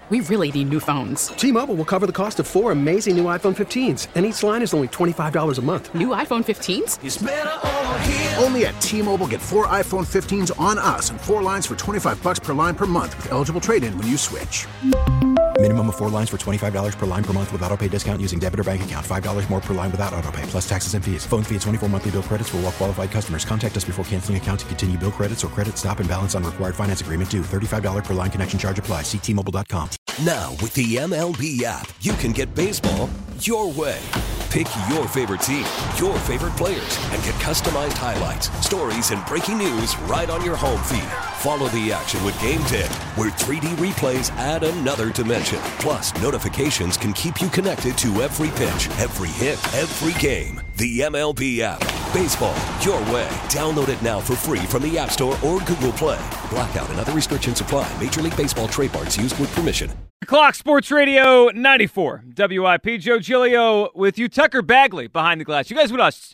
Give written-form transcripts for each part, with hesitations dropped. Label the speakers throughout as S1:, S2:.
S1: We really need new phones.
S2: T-Mobile will cover the cost of 4 amazing new iPhone 15s, and each line is only $25 a month.
S1: New iPhone 15s?
S3: It's better over here.
S4: Only at T-Mobile, get 4 iPhone 15s on us and 4 lines for $25 per line per month with eligible trade-in when you switch.
S5: Minimum of 4 lines for $25 per line per month with autopay discount using debit or bank account. $5 more per line without autopay, plus taxes and fees. Phone fee at 24 monthly bill credits for well-qualified customers. Contact us before canceling account to continue bill credits or credit stop and balance on required finance agreement due. $35 per line connection charge applies. See T-Mobile.com.
S6: Now, with the MLB app, you can get baseball your way. Pick your favorite team, your favorite players, and get customized highlights, stories, and breaking news right on your home feed. Follow the action with Game Day, where 3D replays add another dimension. Plus, notifications can keep you connected to every pitch, every hit, every game. The MLB app. Baseball your way. Download it now for free from the App Store or Google Play. Blackout and other restrictions apply. Major League Baseball trademarks used with permission.
S7: Clock Sports Radio 94 WIP. Joe Giglio with you. Tucker Bagley behind the glass. You guys with us.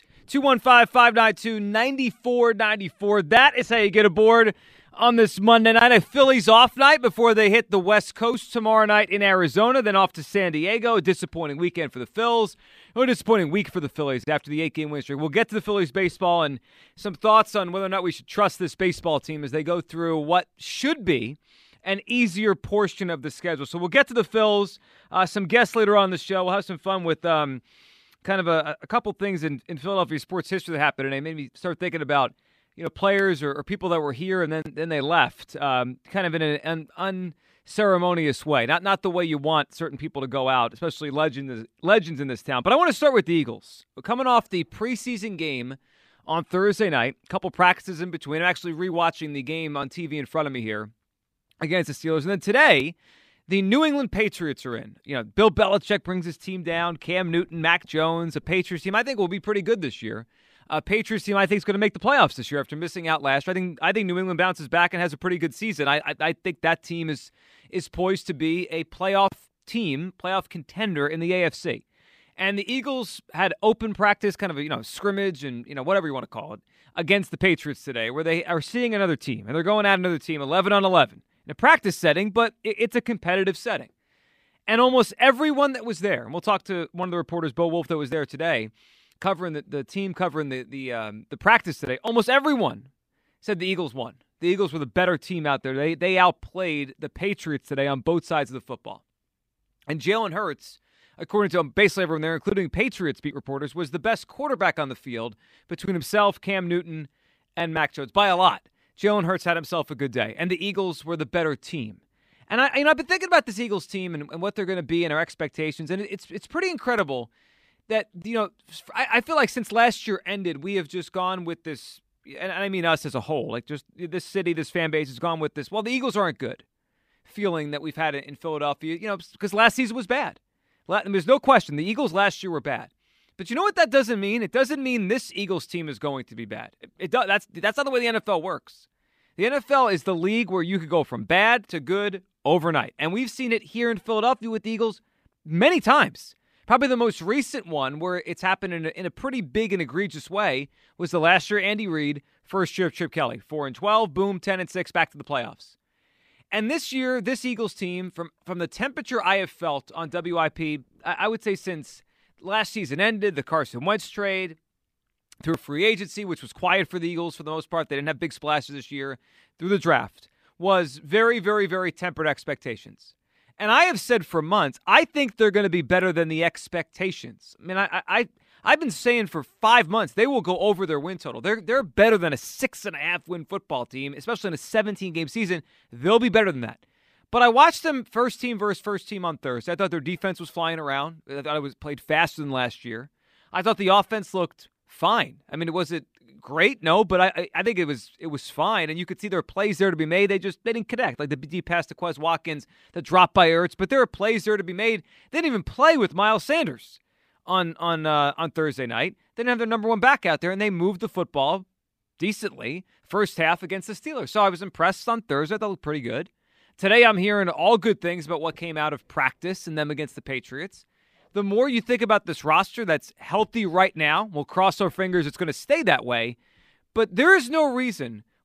S7: 215-592-9494. That is how you get aboard on this Monday night. A Phillies off night before they hit the West Coast tomorrow night in Arizona, then off to San Diego. A disappointing weekend for the Phils. A disappointing week for the Phillies after the 8-game win streak. We'll get to the Phillies baseball and some thoughts on whether or not we should trust this baseball team as they go through what should be an easier portion of the schedule. So we'll get to the Phils. Some guests later on the show. We'll have some fun with kind of a couple things in Philadelphia sports history that happened, and they made me start thinking about players or people that were here and then they left, kind of in an unceremonious way. Not the way you want certain people to go out, especially legends in this town. But I want to start with the Eagles. We're coming off the preseason game on Thursday night, a couple practices in between. I'm actually rewatching the game on TV in front of me here against the Steelers. And then today, the New England Patriots are in. Bill Belichick brings his team down, Cam Newton, Mac Jones, a Patriots team I think will be pretty good this year. A Patriots team I think is going to make the playoffs this year after missing out last year. I think New England bounces back and has a pretty good season. I think that team is poised to be a playoff team, playoff contender in the AFC. And the Eagles had open practice, kind of scrimmage and whatever you want to call it, against the Patriots today, where they are seeing another team and they're going at another team 11-on-11 in a practice setting, but it's a competitive setting. And almost everyone that was there, and we'll talk to one of the reporters, Bo Wolf, that was there today, covering the team, covering the practice today, almost everyone said the Eagles won. The Eagles were the better team out there. They outplayed the Patriots today on both sides of the football. And Jalen Hurts, according to basically everyone there, including Patriots beat reporters, was the best quarterback on the field between himself, Cam Newton, and Mac Jones by a lot. Jalen Hurts had himself a good day, and the Eagles were the better team. And I've been thinking about this Eagles team and what they're going to be and our expectations, and it's pretty incredible that, I feel like since last year ended, we have just gone with this, and I mean us as a whole, like just this city, this fan base has gone with this, well, the Eagles aren't good feeling that we've had it in Philadelphia, because last season was bad. There's no question, the Eagles last year were bad. But you know what that doesn't mean? It doesn't mean this Eagles team is going to be bad. That's not the way the NFL works. The NFL is the league where you could go from bad to good overnight. And we've seen it here in Philadelphia with the Eagles many times. Probably the most recent one where it's happened in a pretty big and egregious way was the last year Andy Reid, first year of Chip Kelly. 4-12, boom, 10-6, back to the playoffs. And this year, this Eagles team, from the temperature I have felt on WIP, I would say since last season ended, the Carson Wentz trade, through free agency, which was quiet for the Eagles for the most part. They didn't have big splashes this year. Through the draft, was very, very, very tempered expectations. And I have said for months, I think they're going to be better than the expectations. I mean, I've been saying for 5 months they will go over their win total. They're better than a 6.5 win football team, especially in a 17-game season. They'll be better than that. But I watched them first team versus first team on Thursday. I thought their defense was flying around. I thought it was played faster than last year. I thought the offense looked fine. I mean, was it great? No, but I think it was fine. And you could see there were plays there to be made. They didn't connect. Like the deep pass to Quez Watkins, the drop by Ertz. But there are plays there to be made. They didn't even play with Miles Sanders on Thursday night. They didn't have their number one back out there, and they moved the football decently first half against the Steelers. So I was impressed on Thursday. That looked pretty good. Today I'm hearing all good things about what came out of practice and them against the Patriots. The more you think about this roster that's healthy right now, we'll cross our fingers it's going to stay that way, but there is no reason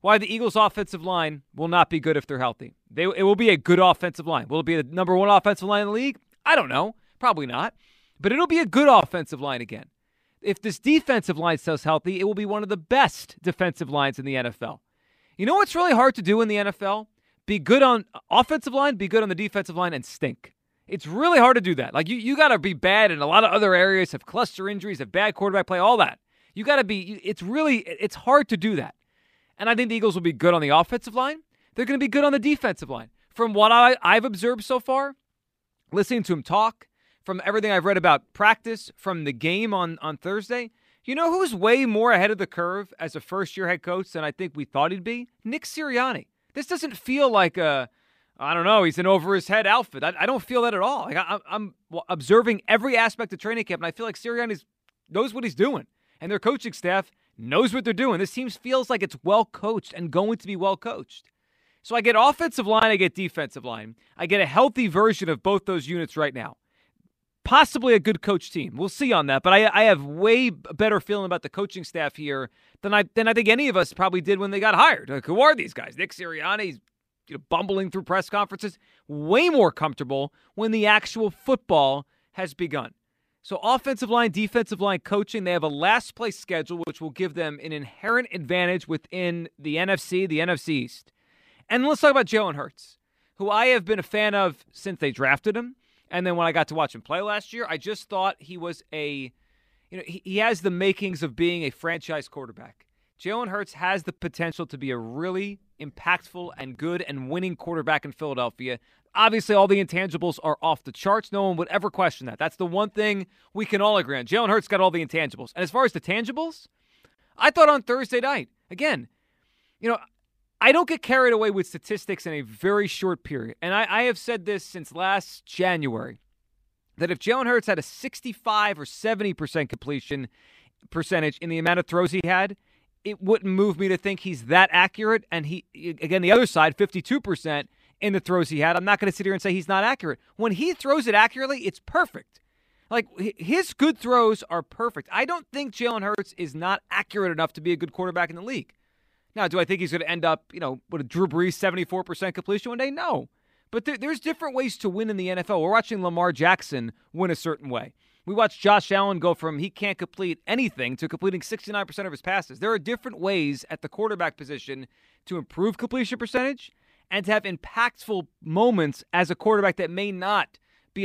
S7: why the Eagles' offensive line will not be good if they're healthy. It will be a good offensive line. Will it be the number one offensive line in the league? I don't know. Probably not. But it'll be a good offensive line again. If this defensive line stays healthy, it will be one of the best defensive lines in the NFL. You know what's really hard to do in the NFL? Be good on offensive line, be good on the defensive line, and stink. It's really hard to do that. Like, you got to be bad in a lot of other areas, have cluster injuries, have bad quarterback play, all that. You got to be, it's hard to do that. And I think the Eagles will be good on the offensive line. They're going to be good on the defensive line. From what I've observed so far, listening to him talk, from everything I've read about practice, from the game on Thursday, you know who's way more ahead of the curve as a first-year head coach than I think we thought he'd be? Nick Sirianni. This doesn't feel like he's an over-his-head outfit. I don't feel that at all. Like, I'm observing every aspect of training camp, and I feel like Sirianni knows what he's doing, and their coaching staff knows what they're doing. This team feels like it's well-coached and going to be well-coached. So I get offensive line, I get defensive line. I get a healthy version of both those units right now. Possibly a good coach team. We'll see on that. But I have way better feeling about the coaching staff here than I think any of us probably did when they got hired. Like, who are these guys? Nick Sirianni's bumbling through press conferences. Way more comfortable when the actual football has begun. So offensive line, defensive line coaching, they have a last place schedule, which will give them an inherent advantage within the NFC East. And let's talk about Jalen Hurts, who I have been a fan of since they drafted him. And then when I got to watch him play last year, I just thought he was he has the makings of being a franchise quarterback. Jalen Hurts has the potential to be a really impactful and good and winning quarterback in Philadelphia. Obviously, all the intangibles are off the charts. No one would ever question that. That's the one thing we can all agree on. Jalen Hurts got all the intangibles. And as far as the tangibles, I thought on Thursday night, again, I don't get carried away with statistics in a very short period. And I have said this since last January, that if Jalen Hurts had a 65 or 70% completion percentage in the amount of throws he had, it wouldn't move me to think he's that accurate. And the other side, 52% in the throws he had, I'm not going to sit here and say he's not accurate. When he throws it accurately, it's perfect. Like, his good throws are perfect. I don't think Jalen Hurts is not accurate enough to be a good quarterback in the league. Now, do I think he's going to end up, with a Drew Brees 74% completion one day? No. But there's different ways to win in the NFL. We're watching Lamar Jackson win a certain way. We watched Josh Allen go from he can't complete anything to completing 69% of his passes. There are different ways at the quarterback position to improve completion percentage and to have impactful moments as a quarterback that may not be a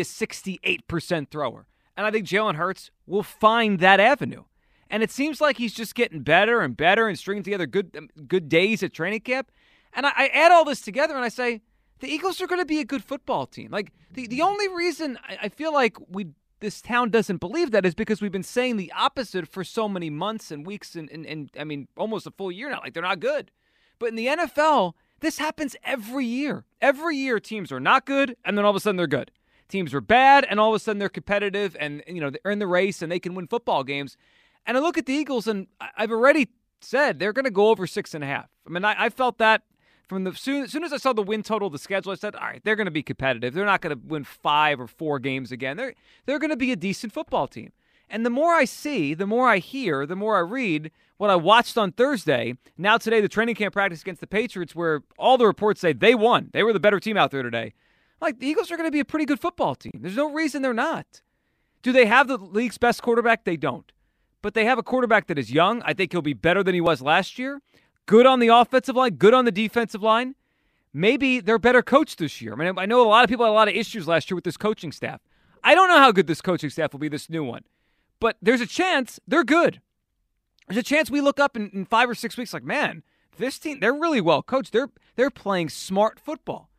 S7: 68% thrower. And I think Jalen Hurts will find that avenue. And it seems like he's just getting better and better and stringing together good days at training camp. And I add all this together and I say, the Eagles are going to be a good football team. Like, the only reason I feel like this town doesn't believe that is because we've been saying the opposite for so many months and weeks and I mean, almost a full year now. Like, they're not good. But in the NFL, this happens every year. Every year teams are not good, and then all of a sudden they're good. Teams are bad, and all of a sudden they're competitive and, they're in the race and they can win football games. And I look at the Eagles, and I've already said they're going to go over 6.5. I mean, I felt that from as soon as I saw the win total of the schedule. I said, all right, they're going to be competitive. They're not going to win 5 or 4 games again. They're going to be a decent football team. And the more I see, the more I hear, the more I read what I watched on Thursday. Now today, the training camp practice against the Patriots, where all the reports say they won. They were the better team out there today. Like, the Eagles are going to be a pretty good football team. There's no reason they're not. Do they have the league's best quarterback? They don't. But they have a quarterback that is young. I think he'll be better than he was last year. Good on the offensive line, good on the defensive line. Maybe they're better coached this year. I mean, I know a lot of people had a lot of issues last year with this coaching staff. I don't know how good this coaching staff will be, this new one. But there's a chance they're good. There's a chance we look up in 5 or 6 weeks like, man, this team, they're really well coached. They're playing smart football.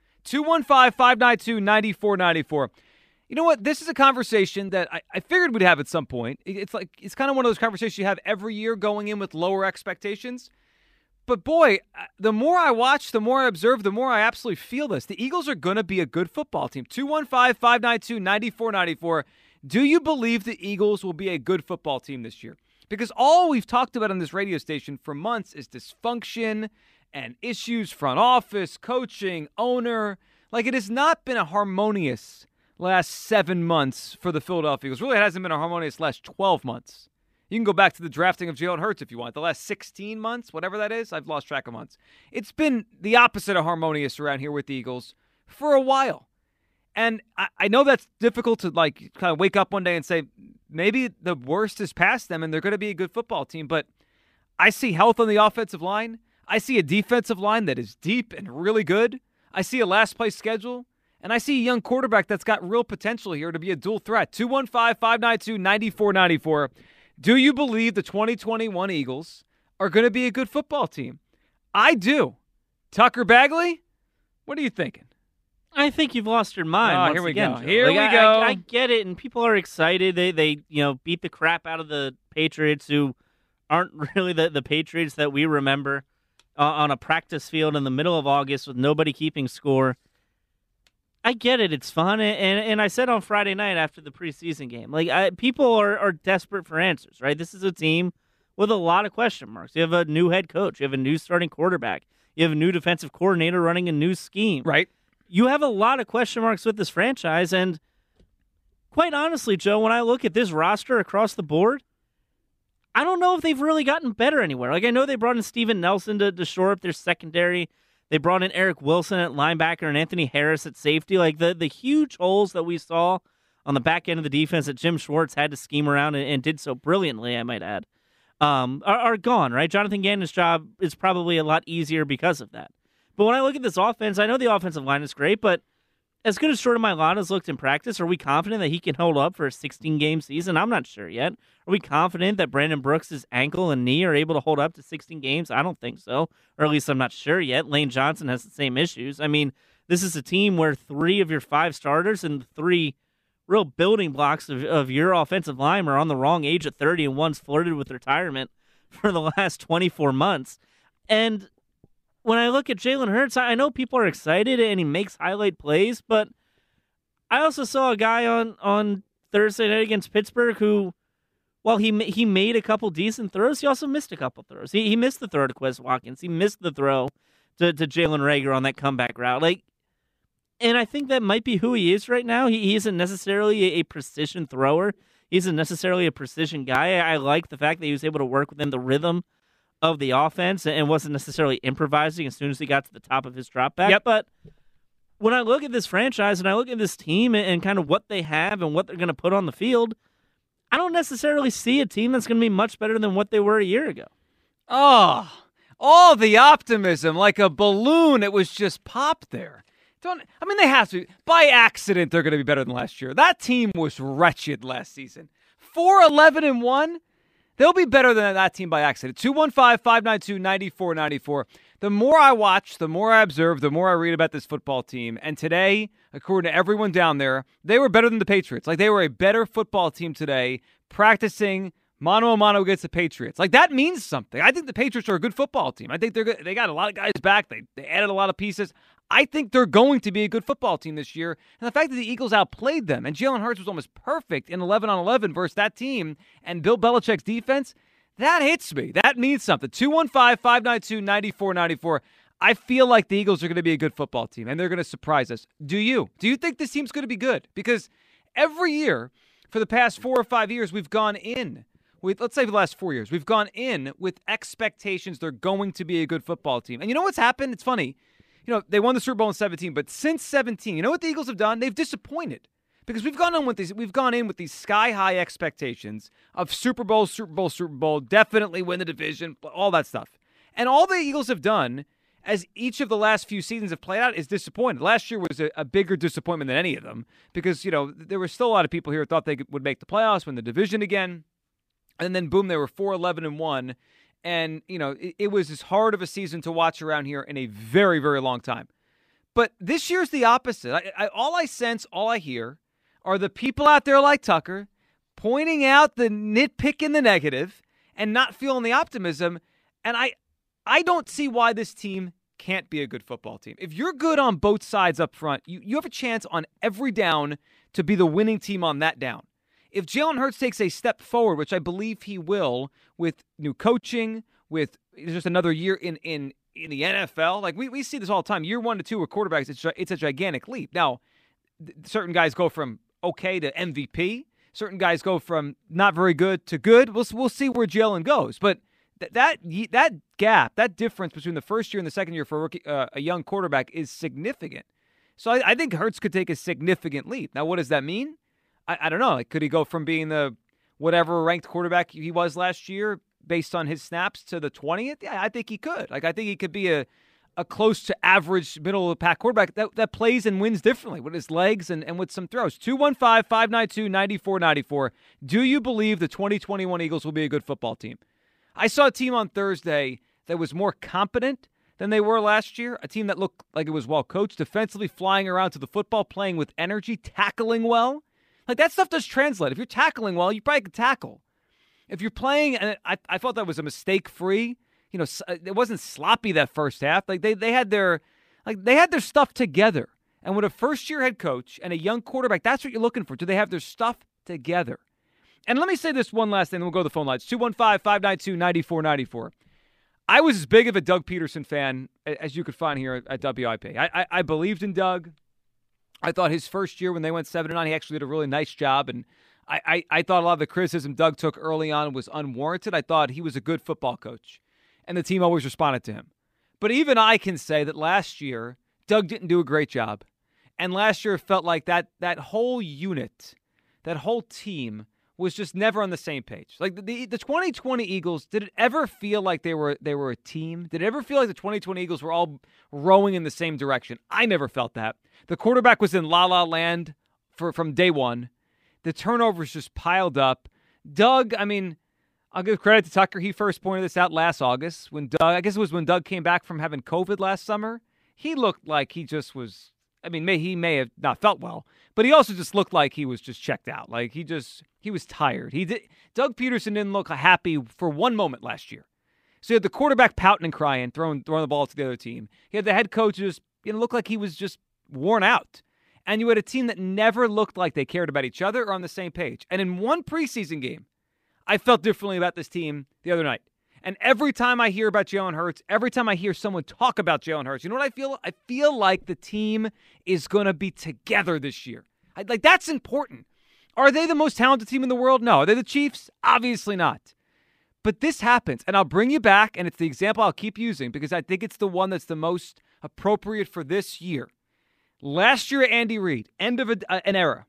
S7: 215-592-9494. You know what? This is a conversation that I figured we'd have at some point. It's kind of one of those conversations you have every year going in with lower expectations. But boy, the more I watch, the more I observe, the more I absolutely feel this. The Eagles are going to be a good football team. 215-592-9494. Do you believe the Eagles will be a good football team this year? Because all we've talked about on this radio station for months is dysfunction and issues, front office, coaching, owner. Like, it has not been a harmonious last 7 months for the Philadelphia Eagles. Really, it hasn't been a harmonious last 12 months. You can go back to the drafting of Jalen Hurts if you want. The last 16 months, whatever that is, I've lost track of months. It's been the opposite of harmonious around here with the Eagles for a while. And I know that's difficult to kind of wake up one day and say, maybe the worst is past them and they're going to be a good football team. But I see health on the offensive line. I see a defensive line that is deep and really good. I see a last-place schedule. And I see a young quarterback that's got real potential here to be a dual threat. 215-592-9494. Do you believe the 2021 Eagles are going to be a good football team? I do. Tucker Bagley, what are you thinking?
S3: I think you've lost your mind.
S7: Here we
S3: again,
S7: go.
S3: Joe.
S7: Here we go.
S3: I get it, and people are excited. They beat the crap out of the Patriots, who aren't really the Patriots that we remember, on a practice field in the middle of August with nobody keeping score. I get it. It's fun. And I said on Friday night after the preseason game, people are desperate for answers, right? This is a team with a lot of question marks. You have a new head coach. You have a new starting quarterback. You have a new defensive coordinator running a new scheme.
S7: Right.
S3: You have a lot of question marks with this franchise. And quite honestly, Joe, when I look at this roster across the board, I don't know if they've really gotten better anywhere. I know they brought in Steven Nelson to shore up their secondary. They brought in Eric Wilson at linebacker and Anthony Harris at safety. The huge holes that we saw on the back end of the defense that Jim Schwartz had to scheme around and did so brilliantly, I might add, are gone, right? Jonathan Gannon's job is probably a lot easier because of that. But when I look at this offense, I know the offensive line is great, but as good as Jordan Mailata's looked in practice, are we confident that he can hold up for a 16-game season? I'm not sure yet. Are we confident that Brandon Brooks' ankle and knee are able to hold up to 16 games? I don't think so, or at least I'm not sure yet. Lane Johnson has the same issues. This is a team where 3 of your 5 starters and 3 real building blocks of your offensive line are on the wrong age at 30, and one's flirted with retirement for the last 24 months. And when I look at Jalen Hurts, I know people are excited and he makes highlight plays, but I also saw a guy on Thursday night against Pittsburgh who, while he made a couple decent throws, he also missed a couple throws. He missed the throw to Quez Watkins. He missed the throw to Jalen Reagor on that comeback route. And I think that might be who he is right now. He isn't necessarily a precision thrower. He isn't necessarily a precision guy. I like the fact that he was able to work within the rhythm of the offense and wasn't necessarily improvising as soon as he got to the top of his drop back.
S7: Yep.
S3: But when I look at this franchise and I look at this team and kind of what they have and what they're going to put on the field, I don't necessarily see a team that's going to be much better than what they were a year ago.
S7: Oh, all the optimism, like a balloon. It was just popped there. They have to. By accident, they're going to be better than last year. That team was wretched last season. 4-11-1. They'll be better than that team by accident. 215-592-9494. The more I watch, the more I observe, the more I read about this football team. And today, according to everyone down there, they were better than the Patriots. They were a better football team today, practicing mano-a-mano against the Patriots. That means something. I think the Patriots are a good football team. I think they're good. They got a lot of guys back. They added a lot of pieces. I think they're going to be a good football team this year. And the fact that the Eagles outplayed them, and Jalen Hurts was almost perfect in 11-on-11 versus that team, and Bill Belichick's defense, that hits me. That means something. 215-592-9494. I feel like the Eagles are going to be a good football team, and they're going to surprise us. Do you? Do you think this team's going to be good? Because every year for the past 4 or 5 years, we've gone in with, let's say the last 4 years, we've gone in with expectations they're going to be a good football team. And you know what's happened? It's funny. They won the Super Bowl in 17, but since 17, you know what the Eagles have done? They've disappointed. Because we've gone in with these sky-high expectations of Super Bowl, definitely win the division, all that stuff. And all the Eagles have done, as each of the last few seasons have played out, is disappointed. Last year was a bigger disappointment than any of them because, there were still a lot of people here who thought they would make the playoffs, win the division again. And then, boom, they were 4-11-1. And, it was as hard of a season to watch around here in a very, very long time. But this year's the opposite. All I sense, all I hear are the people out there like Tucker pointing out the nitpick in the negative and not feeling the optimism. And I don't see why this team can't be a good football team. If you're good on both sides up front, you have a chance on every down to be the winning team on that down. If Jalen Hurts takes a step forward, which I believe he will, with new coaching, with just another year in the NFL, we see this all the time. Year 1 to 2 with quarterbacks, it's a gigantic leap. Now, certain guys go from okay to MVP. Certain guys go from not very good to good. We'll see where Jalen goes. But that gap, that difference between the first year and the second year for a young quarterback is significant. So I think Hurts could take a significant leap. Now, what does that mean? I don't know. Like, could he go from being the whatever ranked quarterback he was last year based on his snaps to the 20th? Yeah, I think he could. Like, I think he could be a close to average middle of the pack quarterback that plays and wins differently with his legs and with some throws. 215-592-9494. Do you believe the 2021 Eagles will be a good football team? I saw a team on Thursday that was more competent than they were last year, a team that looked like it was well coached, defensively flying around to the football, playing with energy, tackling well. Like, that stuff does translate. If you're tackling well, you probably can tackle. If you're playing, and I thought that was a mistake-free, it wasn't sloppy that first half. Like, they had their stuff together. And with a first-year head coach and a young quarterback, that's what you're looking for. Do they have their stuff together? And let me say this one last thing, then we'll go to the phone lines. 215-592-9494. I was as big of a Doug Peterson fan as you could find here at WIP. I believed in Doug. I thought his first year when they went 7-9, he actually did a really nice job. And I thought a lot of the criticism Doug took early on was unwarranted. I thought he was a good football coach, and the team always responded to him. But even I can say that last year, Doug didn't do a great job. And last year it felt like that whole unit, that whole team was just never on the same page. Like the 2020 Eagles, did it ever feel like they were a team? Did it ever feel like the 2020 Eagles were all rowing in the same direction? I never felt that. The quarterback was in la-la land from day one. The turnovers just piled up. Doug, I mean, I'll give credit to Tucker. He first pointed this out last August when Doug came back from having COVID last summer. He looked like he just was, I mean, he may have not felt well, but he also just looked like he was just checked out. Like he was tired. Doug Peterson didn't look happy for one moment last year. So you had the quarterback pouting and crying, throwing the ball to the other team. He had the head coach just looked like he was just worn out. And you had a team that never looked like they cared about each other or on the same page. And in one preseason game, I felt differently about this team the other night. And every time I hear about Jalen Hurts, every time I hear someone talk about Jalen Hurts, you know what I feel? I feel like the team is going to be together this year. Like, that's important. Are they the most talented team in the world? No. Are they the Chiefs? Obviously not. But this happens, and I'll bring you back, and it's the example I'll keep using because I think it's the one that's the most appropriate for this year. Last year, Andy Reid, end of an era.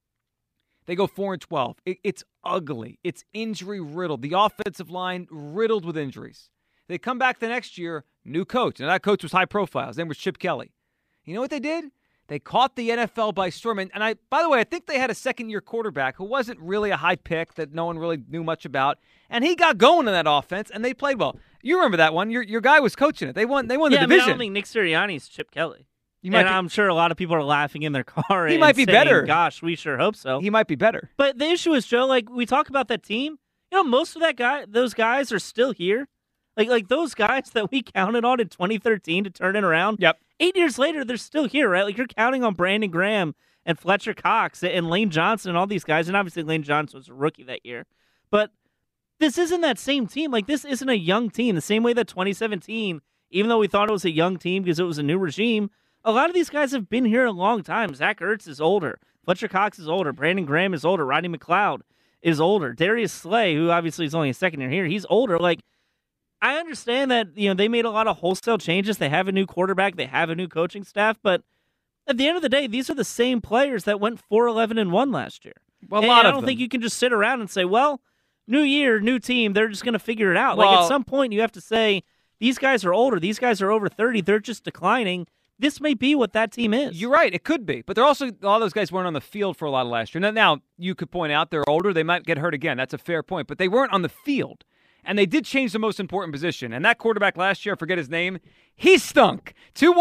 S7: They go 4-12. It's ugly. It's injury-riddled. The offensive line riddled with injuries. They come back the next year, new coach. And that coach was high profile. His name was Chip Kelly. You know what they did? They caught the NFL by storm. And by the way, I think they had a second-year quarterback who wasn't really a high pick that no one really knew much about. And he got going in that offense, and they played well. You remember that one. Your guy was coaching it. They won the division.
S3: I don't think Nick Sirianni's Chip Kelly. I'm sure a lot of people are laughing in their car.
S7: He might be
S3: saying,
S7: better.
S3: Gosh, we sure hope so.
S7: He might be better.
S3: But the issue is, Joe, like we talk about that team. Most of those guys are still here. Like those guys that we counted on in 2013 to turn it around.
S7: Yep.
S3: 8 years later, they're still here, right? Like you're counting on Brandon Graham and Fletcher Cox and Lane Johnson and all these guys. And obviously Lane Johnson was a rookie that year. But this isn't that same team. Like this isn't a young team. The same way that 2017, even though we thought it was a young team because it was a new regime, a lot of these guys have been here a long time. Zach Ertz is older. Fletcher Cox is older. Brandon Graham is older. Rodney McLeod is older. Darius Slay, who obviously is only a second year here, he's older. Like, I understand that, they made a lot of wholesale changes. They have a new quarterback. They have a new coaching staff. But at the end of the day, these are the same players that went 4-11-1 last year.
S7: Well,
S3: I don't think you can just sit around and say, well, new year, new team, they're just going to figure it out. Well, like, at some point, you have to say, these guys are older. These guys are over 30. They're just declining. This may be what that team is.
S7: You're right. It could be. But they're also, a lot of those guys weren't on the field for a lot of last year. Now, you could point out they're older. They might get hurt again. That's a fair point. But they weren't on the field. And they did change the most important position. And that quarterback last year, I forget his name, he stunk.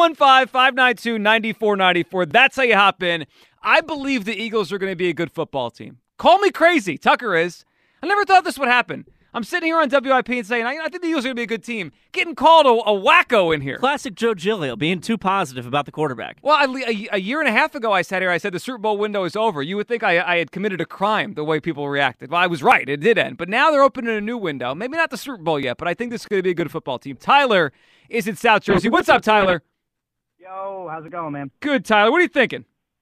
S7: 215-592-9494. That's how you hop in. I believe the Eagles are going to be a good football team. Call me crazy. Tucker is. I never thought this would happen. I'm sitting here on WIP and saying, I think the Eagles are going to be a good team. Getting called a wacko in here.
S3: Classic Joe Giglio being too positive about the quarterback.
S7: Well, a year and a half ago I sat here, I said the Super Bowl window is over. You would think I had committed a crime the way people reacted. Well, I was right. It did end. But now they're opening a new window. Maybe not the Super Bowl yet, but I think this is going to be a good football team. Tyler is in South Jersey. What's up, Tyler?
S8: Yo, how's it going, man?
S7: Good, Tyler. What are you thinking?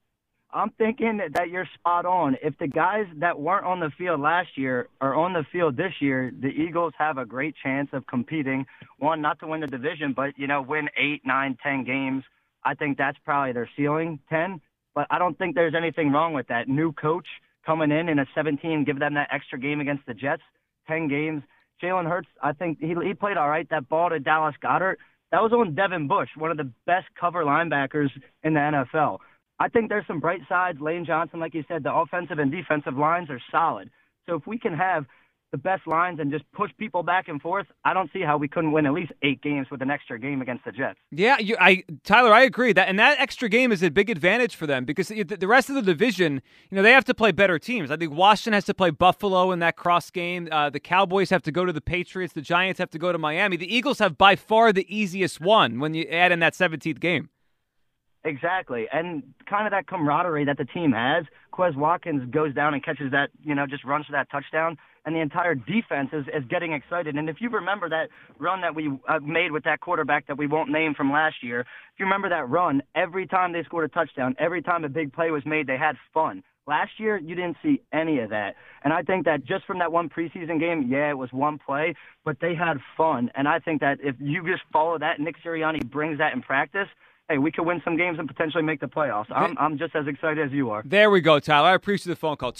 S8: I'm thinking that you're spot on. If the guys that weren't on the field last year are on the field this year, the Eagles have a great chance of competing. One, not to win the division, but, win 8, 9, 10 games. I think that's probably their ceiling, 10. But I don't think there's anything wrong with that. New coach coming in a 17, give them that extra game against the Jets, 10 games. Jalen Hurts, I think he played all right. That ball to Dallas Goedert, that was on Devin Bush, one of the best cover linebackers in the NFL. I think there's some bright sides. Lane Johnson, like you said, the offensive and defensive lines are solid. So if we can have the best lines and just push people back and forth, I don't see how we couldn't win at least 8 games with an extra game against the Jets.
S7: Yeah, Tyler, I agree. That extra game is a big advantage for them because the rest of the division, they have to play better teams. I think Washington has to play Buffalo in that cross game. The Cowboys have to go to the Patriots. The Giants have to go to Miami. The Eagles have by far the easiest one when you add in that 17th game.
S8: Exactly. And kind of that camaraderie that the team has. Quez Watkins goes down and catches that, just runs for that touchdown. And the entire defense is getting excited. And if you remember that run that we made with that quarterback that we won't name from last year, if you remember that run, every time they scored a touchdown, every time a big play was made, they had fun. Last year, you didn't see any of that. And I think that just from that one preseason game, yeah, it was one play, but they had fun. And I think that if you just follow that, Nick Sirianni brings that in practice, hey, we could win some games and potentially make the playoffs. I'm just as excited as you are.
S7: There we go, Tyler. I appreciate the phone call.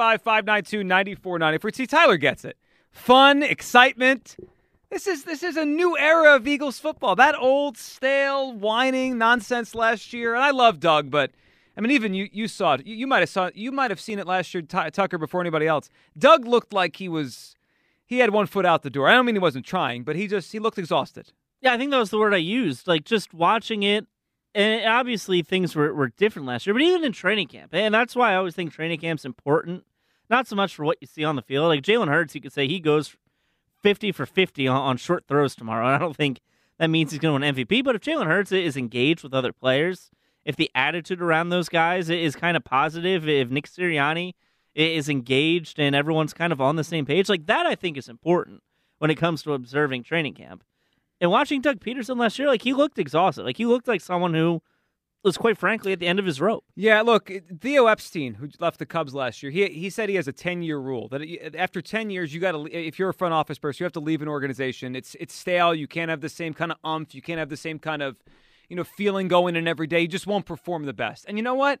S7: 215-592-9494. See, Tyler gets it. Fun, excitement. This is a new era of Eagles football. That old, stale, whining nonsense last year. And I love Doug, but I mean, even you saw it. You might have seen it last year, Tucker, before anybody else. Doug looked like he had one foot out the door. I don't mean he wasn't trying, but he looked exhausted.
S3: Yeah, I think that was the word I used. Like, just watching it. And obviously things were different last year, but even in training camp. And that's why I always think training camp's important. Not so much for what you see on the field. Like Jalen Hurts, you could say he goes 50 for 50 on short throws tomorrow. And I don't think that means he's going to win MVP. But if Jalen Hurts is engaged with other players, if the attitude around those guys is kind of positive, if Nick Sirianni is engaged and everyone's kind of on the same page, like that I think is important when it comes to observing training camp. And watching Doug Peterson last year, like he looked exhausted. Like he looked like someone who was, quite frankly, at the end of his rope.
S7: Yeah, look, Theo Epstein, who left the Cubs last year, he said he has a 10-year rule that after 10 years, you got to, if you're a front office person, you have to leave an organization. It's stale. You can't have the same kind of umph. You can't have the same kind of feeling going in every day. You just won't perform the best. And you know what?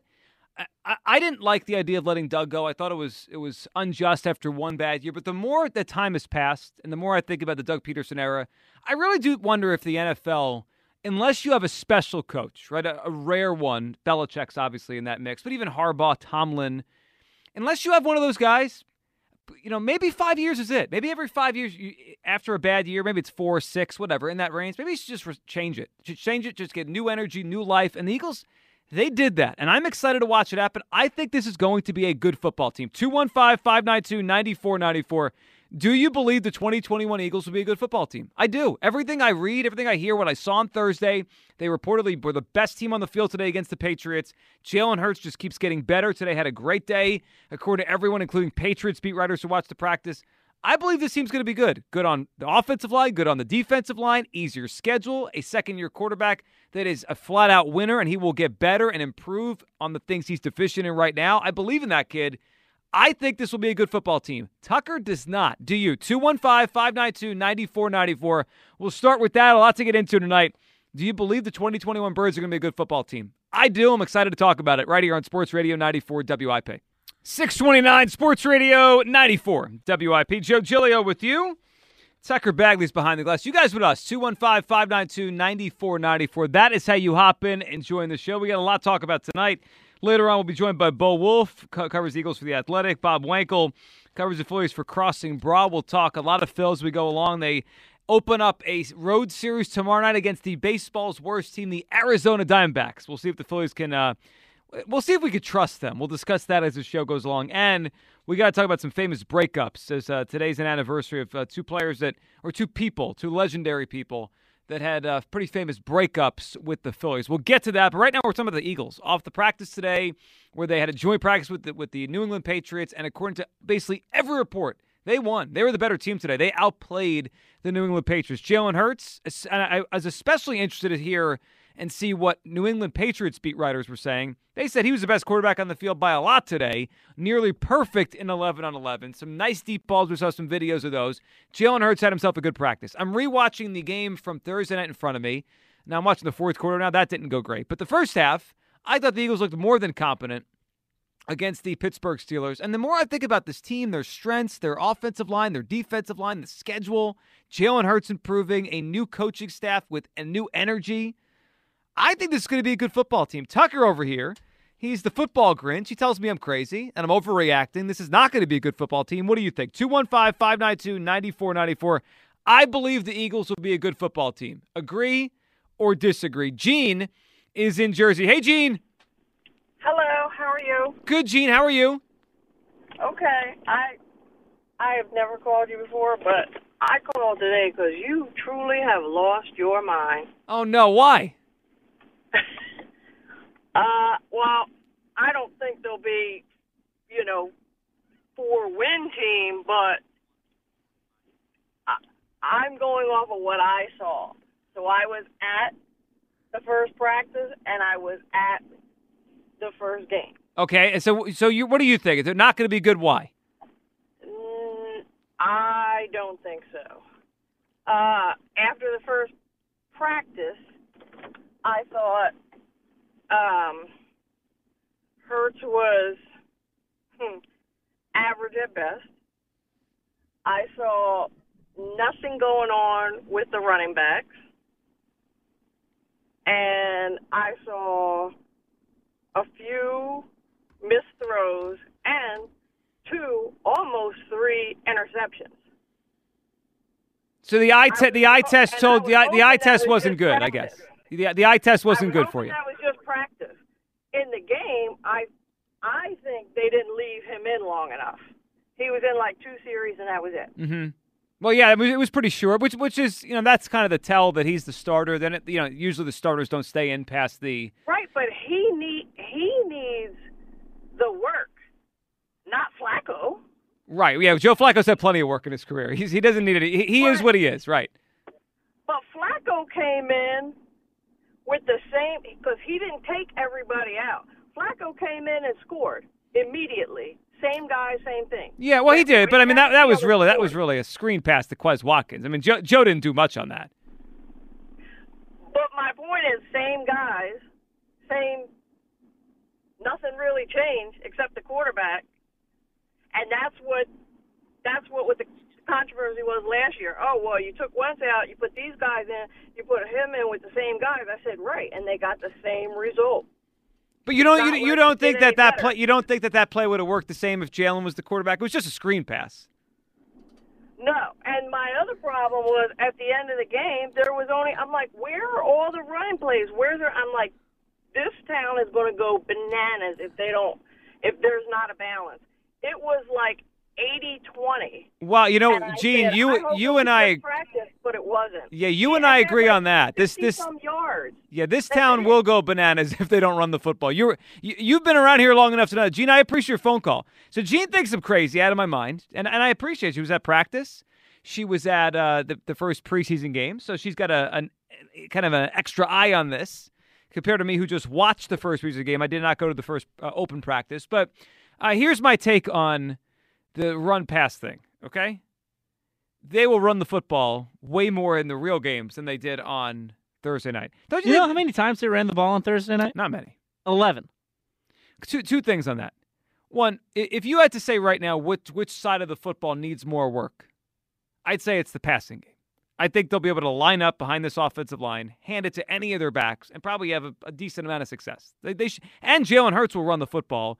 S7: I didn't like the idea of letting Doug go. I thought it was unjust after one bad year. But the more that time has passed and the more I think about the Doug Peterson era, I really do wonder if the NFL, unless you have a special coach, right, a rare one, Belichick's obviously in that mix, but even Harbaugh, Tomlin, unless you have one of those guys, maybe 5 years is it. Maybe every 5 years after a bad year, maybe it's 4, 6, whatever, in that range, maybe you should just change it. Just get new energy, new life. And the Eagles, they did that, and I'm excited to watch it happen. I think this is going to be a good football team. 215-592-9494. Do you believe the 2021 Eagles will be a good football team? I do. Everything I read, everything I hear, what I saw on Thursday, they reportedly were the best team on the field today against the Patriots. Jalen Hurts just keeps getting better. Today had a great day, according to everyone, including Patriots beat writers who watched the practice. I believe this team's going to be good. Good on the offensive line, good on the defensive line, easier schedule, a second-year quarterback that is a flat-out winner, and he will get better and improve on the things he's deficient in right now. I believe in that kid. I think this will be a good football team. Tucker does not. Do you? 215-592-9494. We'll start with that. A lot to get into tonight. Do you believe the 2021 Birds are going to be a good football team? I do. I'm excited to talk about it right here on Sports Radio 94 WIP. 629 Sports Radio 94 WIP. Joe Giglio with you. Tucker Bagley's behind the glass. You guys with us. 215-592-9494. That is how you hop in and join the show. We got a lot to talk about tonight. Later on, we'll be joined by Bo Wolf, covers the Eagles for The Athletic. Bob Wankel covers the Phillies for Crossing Broad. We'll talk a lot of Phils as we go along. They open up a road series tomorrow night against the baseball's worst team, the Arizona Diamondbacks. We'll see if the Phillies can we'll see if we could trust them. We'll discuss that as the show goes along. And we got to talk about some famous breakups, as today's an anniversary of two legendary people that had pretty famous breakups with the Phillies. We'll get to that, but right now we're talking about the Eagles. Off the practice today, where they had a joint practice with the New England Patriots, and according to basically every report, they won. They were the better team today. They outplayed the New England Patriots. Jalen Hurts, and I was especially interested to hear and see what New England Patriots beat writers were saying. They said he was the best quarterback on the field by a lot today, nearly perfect in 11-on-11. Some nice deep balls. We saw some videos of those. Jalen Hurts had himself a good practice. I'm rewatching the game from Thursday night in front of me. Now I'm watching the fourth quarter. Now that didn't go great. But the first half, I thought the Eagles looked more than competent against the Pittsburgh Steelers. And the more I think about this team, their strengths, their offensive line, their defensive line, the schedule, Jalen Hurts improving, a new coaching staff with a new energy, I think this is going to be a good football team. Tucker over here, he's the football Grinch. He tells me I'm crazy and I'm overreacting. This is not going to be a good football team. What do you think? 215-592-9494. I believe the Eagles will be a good football team. Agree or disagree? Gene is in Jersey. Hey, Gene.
S9: Hello, how are you?
S7: Good, Gene. How are you?
S9: Okay. I have never called you before, but I called today because you truly have lost your mind.
S7: Oh, no. Why?
S9: Well, I don't think they'll be, 4-win team, but I'm going off of what I saw. So I was at the first practice, and I was at the first game.
S7: Okay, and so you, what do you think? Is it not going to be good? Why?
S9: I don't think so. After the first practice, I thought Hurts was average at best. I saw nothing going on with the running backs. And I saw a few missed throws and almost 3 interceptions.
S7: So the eye test told the eye test wasn't good, I guess. The eye test wasn't good for you.
S9: That was just practice. In the game, I think they didn't leave him in long enough. He was in like 2 series, and that was it.
S7: Mm-hmm. Well, yeah, it was pretty short, which is, that's kind of the tell that he's the starter. Then usually the starters don't stay in past the
S9: right, but he needs the work, not Flacco.
S7: Right, yeah. Joe Flacco's had plenty of work in his career. He doesn't need it. He is what he is, right?
S9: But Flacco came in with the same, because he didn't take everybody out. Flacco came in and scored immediately. Same guy, same thing.
S7: Yeah, well, he did, but I mean that was really a screen pass to Quez Watkins. I mean, Joe didn't do much on that.
S9: But my point is, same guys, nothing really changed except the quarterback, and that's what the controversy was last year. Oh, well, you took Wentz out, you put these guys in, you put him in with the same guys. I said, right, and they got the same result.
S7: But you don't think that play would have worked the same if Jalen was the quarterback? It was just a screen pass.
S9: No, and my other problem was at the end of the game, I'm like, where are all the running plays? I'm like, this town is going to go bananas if there's not a balance. It was like 80-20.
S7: Well, Gene, you and I
S9: practice, but it wasn't.
S7: Yeah, you and I agree on that. This
S9: yards.
S7: Yeah, this town will go bananas if they don't run the football. You've been around here long enough to know. Gene, I appreciate your phone call. So Gene thinks I'm crazy, out of my mind, and I appreciate it. She was at practice. She was at the first preseason game, so she's got a kind of an extra eye on this compared to me, who just watched the first preseason game. I did not go to the first open practice, but here's my take on the run-pass thing, okay? They will run the football way more in the real games than they did on Thursday night.
S3: Don't you know how many times they ran the ball on Thursday night?
S7: Not many.
S3: 11.
S7: Two things on that. One, if you had to say right now which side of the football needs more work, I'd say it's the passing game. I think they'll be able to line up behind this offensive line, hand it to any of their backs, and probably have a decent amount of success. And Jalen Hurts will run the football,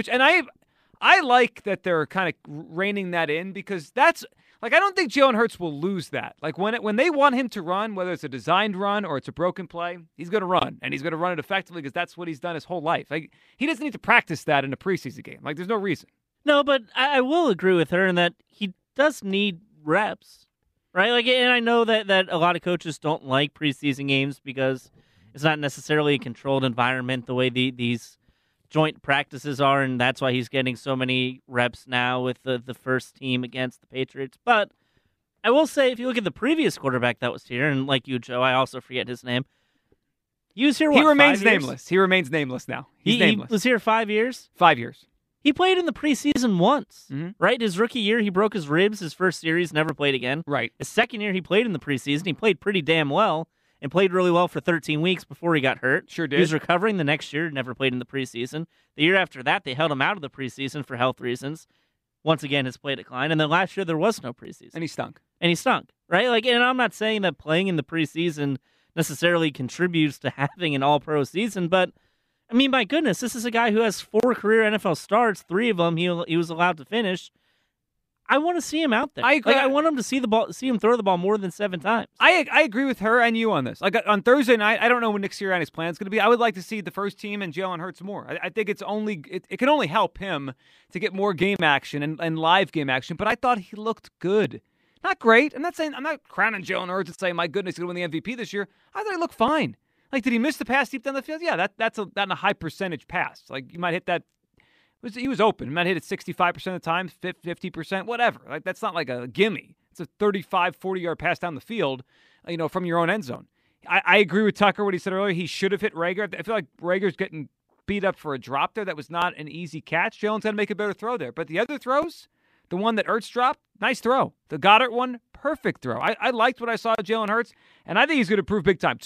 S7: I like that they're kind of reining that in, because that's I don't think Jalen Hurts will lose that. When they want him to run, whether it's a designed run or it's a broken play, he's going to run, and he's going to run it effectively because that's what he's done his whole life. He doesn't need to practice that in a preseason game. There's no reason.
S3: No, but I will agree with her in that he does need reps, right? And I know that a lot of coaches don't like preseason games because it's not necessarily a controlled environment the way these joint practices are, and that's why he's getting so many reps now with the first team against the Patriots. But I will say, if you look at the previous quarterback that was here, and like you, Joe, I also forget his name, He was here,
S7: He remains
S3: 5 years?
S7: nameless. He remains nameless now. He's nameless.
S3: He was here 5 years?
S7: 5 years.
S3: He played in the preseason once,
S7: Mm-hmm.
S3: right? His rookie year, he broke his ribs. His first series, never played again.
S7: Right.
S3: His second year, he played in the preseason. He played pretty damn well and played really well for 13 weeks before he got hurt.
S7: Sure did.
S3: He was recovering the next year, never played in the preseason. The year after that, they held him out of the preseason for health reasons. Once again, his play declined. And then last year, there was no preseason.
S7: And he stunk.
S3: Right? Like, and I'm not saying that playing in the preseason necessarily contributes to having an all-pro season, but I mean, my goodness, this is a guy who has 4 career NFL starts. 3 of them he was allowed to finish. I want to see him out there.
S7: I agree.
S3: Like, I want him to see him throw the ball more than 7 times.
S7: I agree with her and you on this. Like on Thursday night, I don't know when Nick Sirianni's plan is going to be. I would like to see the first team and Jalen Hurts more. I think it can only help him to get more game action and live game action. But I thought he looked good. Not great. I'm not crowning Jalen Hurts and saying, my goodness, he's going to win the MVP this year. I thought he looked fine. Like, did he miss the pass deep down the field? Yeah, that's a high percentage pass. Like, you might hit that. He was open. He might hit it 65% of the time, 50%, whatever. Like, that's not like a gimme. It's a 35, 40-yard pass down the field, from your own end zone. I agree with Tucker what he said earlier. He should have hit Reagor. I feel like Rager's getting beat up for a drop there. That was not an easy catch. Jalen's got to make a better throw there. But the other throws, the one that Ertz dropped, nice throw. The Goddard one, perfect throw. I liked what I saw of Jalen Hurts, and I think he's going to prove big time.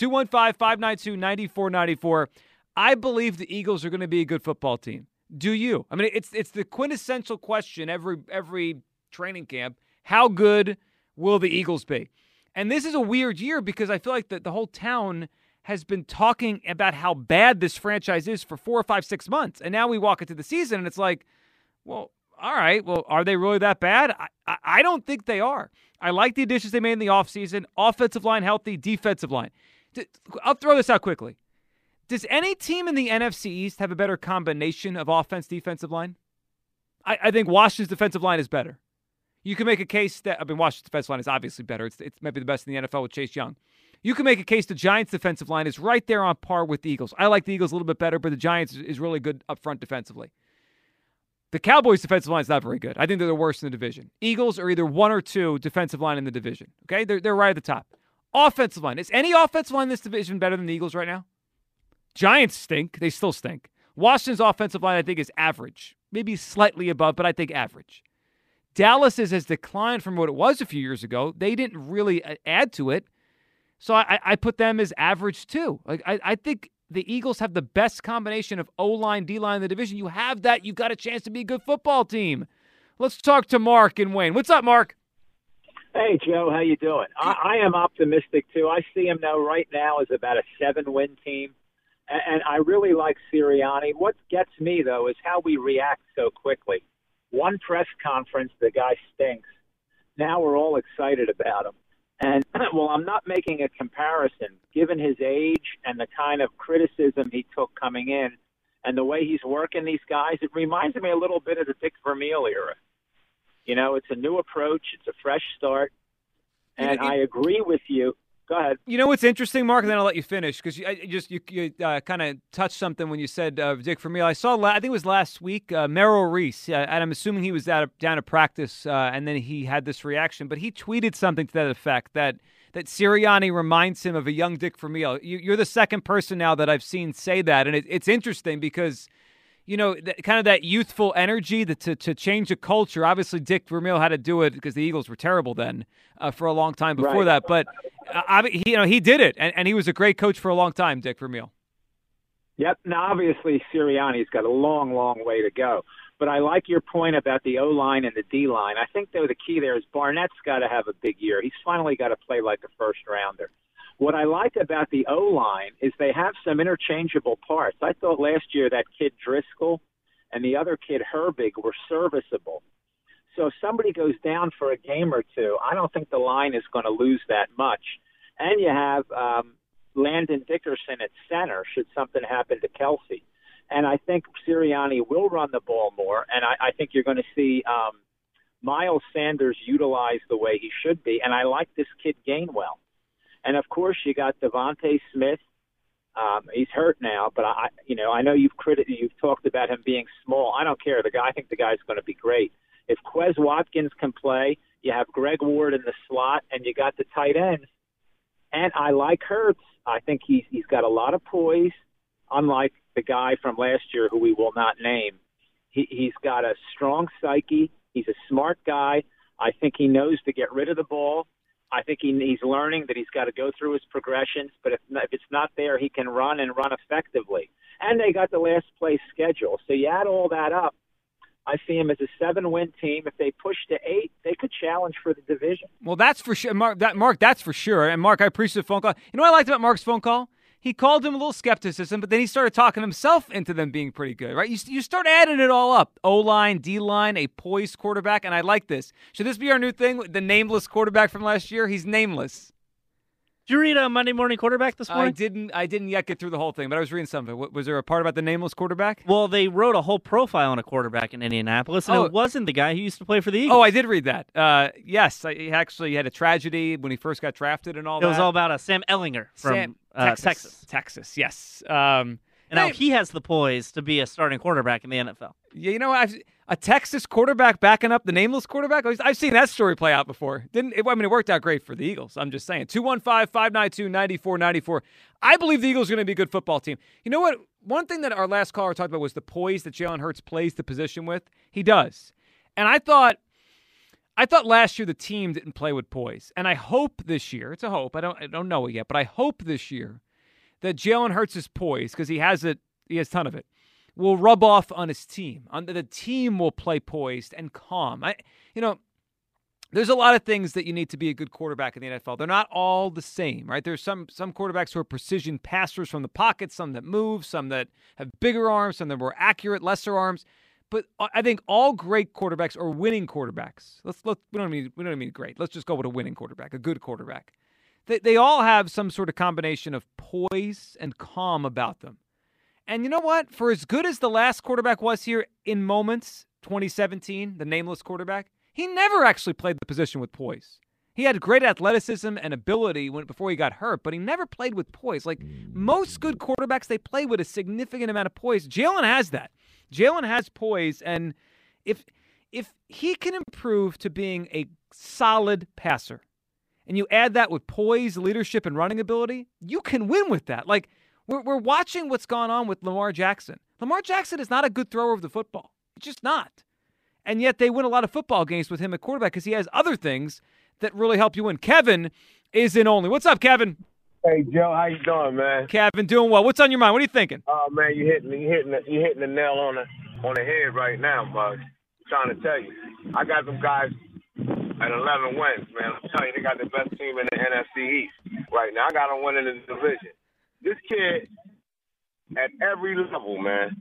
S7: 215-592-9494. I believe the Eagles are going to be a good football team. Do you? I mean, it's the quintessential question every training camp. How good will the Eagles be? And this is a weird year because I feel like the whole town has been talking about how bad this franchise is for 4 or 5, 6 months. And now we walk into the season and it's like, well, all right, well, are they really that bad? I don't think they are. I like the additions they made in the offseason. Offensive line healthy, defensive line. I'll throw this out quickly. Does any team in the NFC East have a better combination of offense, defensive line? I think Washington's defensive line is better. You can make a case that, Washington's defensive line is obviously better. It's maybe the best in the NFL with Chase Young. You can make a case the Giants' defensive line is right there on par with the Eagles. I like the Eagles a little bit better, but the Giants is really good up front defensively. The Cowboys' defensive line is not very good. I think they're the worst in the division. Eagles are either 1 or 2 defensive line in the division. Okay, they're right at the top. Offensive line. Is any offensive line in this division better than the Eagles right now? Giants stink. They still stink. Washington's offensive line, I think, is average. Maybe slightly above, but I think average. Dallas's has declined from what it was a few years ago. They didn't really add to it. So I put them as average, too. Like I think the Eagles have the best combination of O-line, D-line in the division. You have that. You've got a chance to be a good football team. Let's talk to Mark and Wayne. What's up, Mark?
S10: Hey, Joe. How you doing? I am optimistic, too. I see him now right now as about a 7-win team. And I really like Sirianni. What gets me, though, is how we react so quickly. One press conference, the guy stinks. Now we're all excited about him. And, well, I'm not making a comparison. Given his age and the kind of criticism he took coming in and the way he's working these guys, it reminds me a little bit of the Dick Vermeil era. It's a new approach. It's a fresh start. And I agree with you. Go ahead.
S7: You know what's interesting, Mark, and then I'll let you finish, because you kind of touched something when you said Dick Vermeil. I saw, I think it was last week, Merrill Reese, and I'm assuming he was down to practice, and then he had this reaction, but he tweeted something to that effect, that Sirianni reminds him of a young Dick Vermeil. You're the second person now that I've seen say that, and it's interesting because kind of that youthful energy to change a culture. Obviously, Dick Vermeil had to do it because the Eagles were terrible then for a long time before that. But he did it, and he was a great coach for a long time, Dick Vermeil.
S10: Yep. Now, obviously, Sirianni's got a long, long way to go. But I like your point about the O-line and the D-line. I think, though, the key there is Barnett's got to have a big year. He's finally got to play like a first-rounder. What I like about the O-line is they have some interchangeable parts. I thought last year that kid Driscoll and the other kid Herbig were serviceable. So if somebody goes down for a game or two, I don't think the line is going to lose that much. And you have Landon Dickerson at center should something happen to Kelsey. And I think Sirianni will run the ball more, and I think you're going to see Miles Sanders utilized the way he should be. And I like this kid Gainwell. And, of course, you got Devontae Smith. He's hurt now, but I know you've talked about him being small. I don't care. I think the guy's going to be great. If Quez Watkins can play, you have Greg Ward in the slot, and you got the tight ends. And I like Hurts. I think he's got a lot of poise, unlike the guy from last year who we will not name. He's got a strong psyche. He's a smart guy. I think he knows to get rid of the ball. I think he's learning that he's got to go through his progressions, but if it's not there, he can run and run effectively. And they got the last place schedule. So you add all that up, I see him as a 7-win team. If they push to 8, they could challenge for the division.
S7: Well, that's for sure. Mark, that's for sure. And Mark, I appreciate the phone call. You know what I liked about Mark's phone call? He called him a little skepticism, but then he started talking himself into them being pretty good, right? You start adding it all up. O-line, D-line, a poised quarterback, and I like this. Should this be our new thing? The nameless quarterback from last year? He's nameless.
S3: Did you read a Monday Morning Quarterback this morning?
S7: I didn't yet get through the whole thing, but I was reading something. Was there a part about the nameless quarterback?
S3: Well, they wrote a whole profile on a quarterback in Indianapolis, and it wasn't the guy who used to play for the Eagles.
S7: Oh, I did read that. Yes, he actually had a tragedy when he first got drafted and all that.
S3: It was all about Sam Ellinger from Texas.
S7: Texas, yes.
S3: And now he has the poise to be a starting quarterback in the NFL.
S7: Yeah, you know, a Texas quarterback backing up the nameless quarterback? I've seen that story play out before. It worked out great for the Eagles. I'm just saying. 215-592-9494. I believe the Eagles are going to be a good football team. You know what? One thing that our last caller talked about was the poise that Jalen Hurts plays the position with. He does. And I thought last year the team didn't play with poise. And I hope this year, it's a hope, I don't know it yet, but I hope this year that Jalen Hurts' poise, because he has a ton of it, will rub off on his team. The team will play poised and calm. There's a lot of things that you need to be a good quarterback in the NFL. They're not all the same, right? There's some quarterbacks who are precision passers from the pocket, some that move, some that have bigger arms, some that are more accurate, lesser arms. But I think all great quarterbacks are winning quarterbacks. We don't mean great. Let's just go with a winning quarterback, a good quarterback. They all have some sort of combination of poise and calm about them. And you know what? For as good as the last quarterback was here in moments, 2017, the nameless quarterback, he never actually played the position with poise. He had great athleticism and ability before he got hurt, but he never played with poise. Like most good quarterbacks, they play with a significant amount of poise. Jalen has that. Jalen has poise, and if he can improve to being a solid passer, and you add that with poise, leadership, and running ability, you can win with that. Like, we're watching what's gone on with Lamar Jackson. Lamar Jackson is not a good thrower of the football. He's just not. And yet they win a lot of football games with him at quarterback because he has other things that really help you win. Kevin is in only. What's up, Kevin?
S11: Hey, Joe. How you doing, man?
S7: Kevin, doing well. What's on your mind? What are you thinking?
S11: Oh, man, you hitting the nail on the head right now, bud. I'm trying to tell you. I got some guys at 11 wins, man. I'm telling you, they got the best team in the NFC East right now. I got them winning the division. This kid, at every level, man.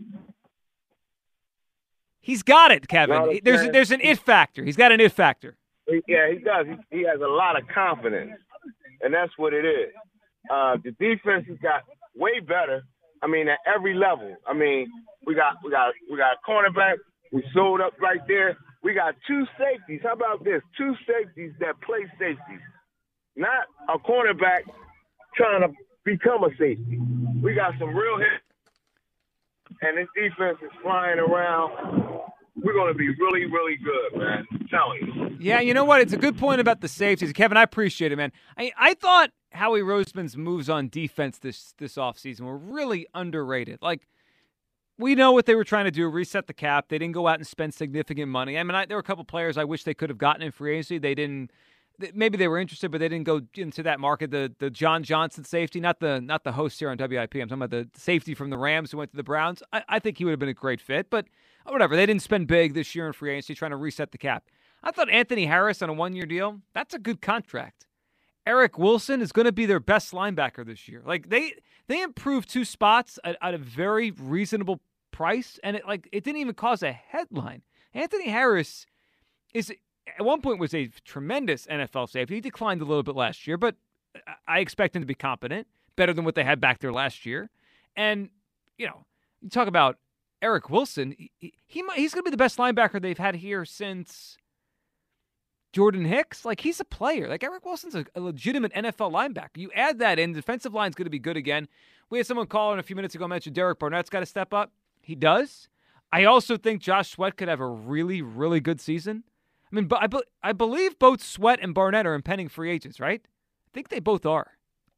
S7: He's got it, Kevin. There's an it factor. He's got an it factor.
S11: Yeah, he does. He has a lot of confidence, and that's what it is. The defense has got way better. I mean, at every level. I mean, we got a cornerback. We sold up right there. We got 2 safeties. How about this? 2 safeties that play safeties, not a cornerback trying to become a safety. We got some real hits, and this defense is flying around. We're going to be really, really good, man. I'm telling you.
S7: Yeah, you know what? It's a good point about the safeties. Kevin, I appreciate it, man. I thought Howie Roseman's moves on defense this offseason were really underrated. Like, we know what they were trying to do, reset the cap. They didn't go out and spend significant money. I mean, there were a couple players I wish they could have gotten in free agency. They didn't. Maybe they were interested, but they didn't go into that market. The John Johnson safety, not the host here on WIP. I'm talking about the safety from the Rams who went to the Browns. I think he would have been a great fit, but whatever. They didn't spend big this year in free agency trying to reset the cap. I thought Anthony Harris on a 1-year deal, that's a good contract. Eric Wilson is going to be their best linebacker this year. Like they improved 2 spots at a very reasonable price, and it didn't even cause a headline. Anthony Harris at one point was a tremendous NFL safety. He declined a little bit last year, but I expect him to be competent, better than what they had back there last year. And, you talk about Eric Wilson, he's going to be the best linebacker they've had here since Jordan Hicks. Like, he's a player. Like, Eric Wilson's a legitimate NFL linebacker. You add that in, the defensive line's going to be good again. We had someone call in a few minutes ago mention Derek Barnett's got to step up. He does. I also think Josh Sweat could have a really, really good season. I mean, I believe both Sweat and Barnett are impending free agents, right? I think they both are.